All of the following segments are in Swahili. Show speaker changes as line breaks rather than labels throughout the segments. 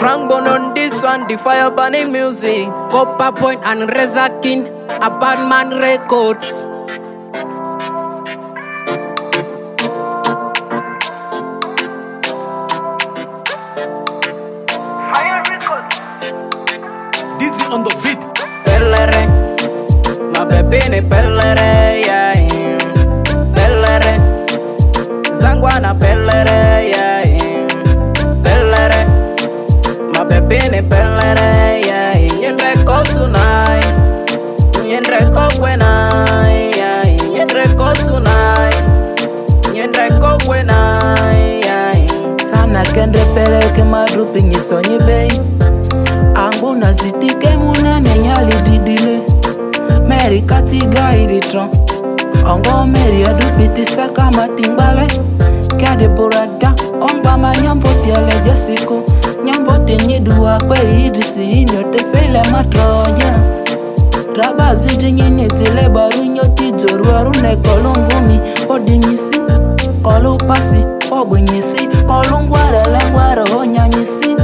Frank Bon on this one, the fire burning music.
Copper Point and Reza King, a bad man records.
Fire records.
Dizzy on the beat.
Pellere, my baby ne pellere, yeah. Pellere, Zangwana pellere, yeah. Pellere, my baby ne pellere, yeah. Yendre kosunai, yendre kokwenai, yeah. Yendre kosunai, yendre kokwenai, yeah.
Sana kendre pele ke madrupi nyisonyi bei. Angu na zitike muna nenyali didile. Meri katiga iditron. Ongo meri adupiti saka matimbale. Kade burada ongba ma nyamvoti ale jesiku. Nyamvoti nyidua kweri idisi inyote sele matroja. Raba zidi nyenye tile baru nyoti joru arune kolungumi. Odi nyisi, kolu pasi, obu nyisi. Kolungware lengware onyanyisi.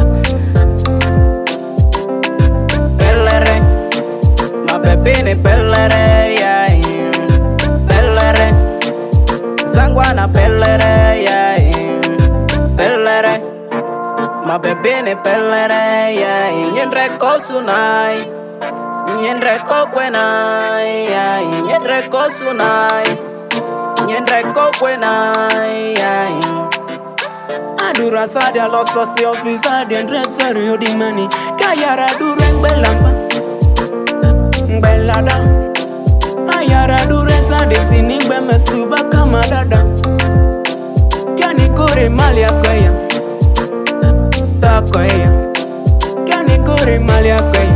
Pellere, my baby ne pellere, yeah. Pellere, Zangwana pellere, yeah. Pellere, my baby ne pellere, yeah. Yendre kosunai, yendre kokwenai, yeah. Yendre kosunai, yendre kokwenai, yeah.
Adura sadia loso si ofisa di ndreteri odi mani. Kayara dure ngbelamba ngbelada. Ayara dure sadi sini ngbe suba kama dada. Kani kore mali akwaya takwaya. Kani kore mali akwaya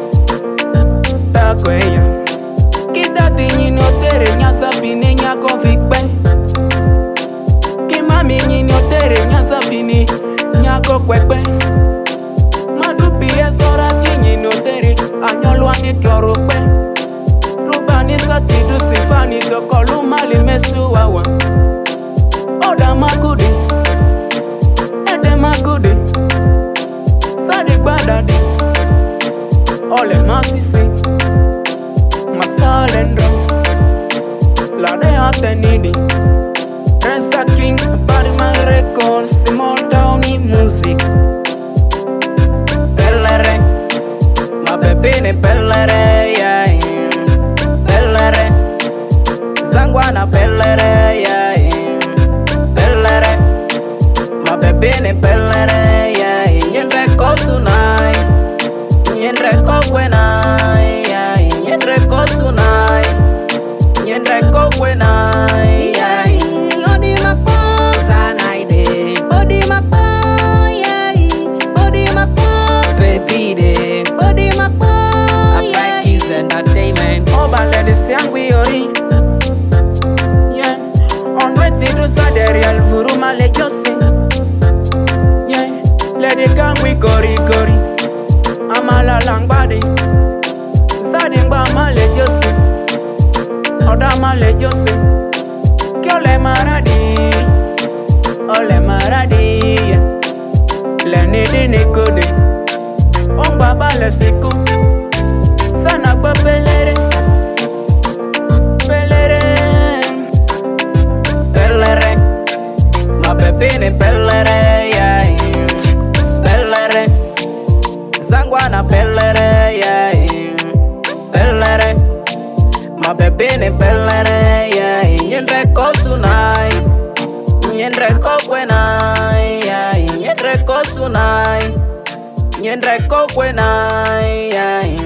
takwaya. Kita tinyi notere nyasa bine nyako fikpe. Mami nyini otere nyasa bini nyako kwekwe. Madupi ezora kinyini otere anyolwa ni klorupe. Rubani satidu sifani tokolu mali mesu wawa. Oda magudi, ede magudi. Sadi badadi, ole masisi. Masalendro, lade atenidi. Reza King, Badman Records, small town in music.
Pellere, my baby ne pellere, yeah. Pellere, Zangwana pellere, yeah. Pellere, my baby ne pellere, yeah. Yendre kosunai, yendre kokwenai, yeah. Yendre kosunai, yendre kokwenai, yeah.
Yeah, on ready to say the real Vuruma let you sing. Yeah, let it come we gori gori. Amala lang body. Zading ba ma let you sing. Oda ma let you sing. Kyole maradi, ole maradi. Yeah, le ni di ni kode. On baba le siku. Sana kwa pelere.
My baby ne pellere, yeah. Pellere, Zangwana pellere, yeah. Pellere, my baby ne pellere, yeah. Yendre kosunai, yendre kokwenai, yeah. Yendre kosunai, yendre kokwenai, yeah.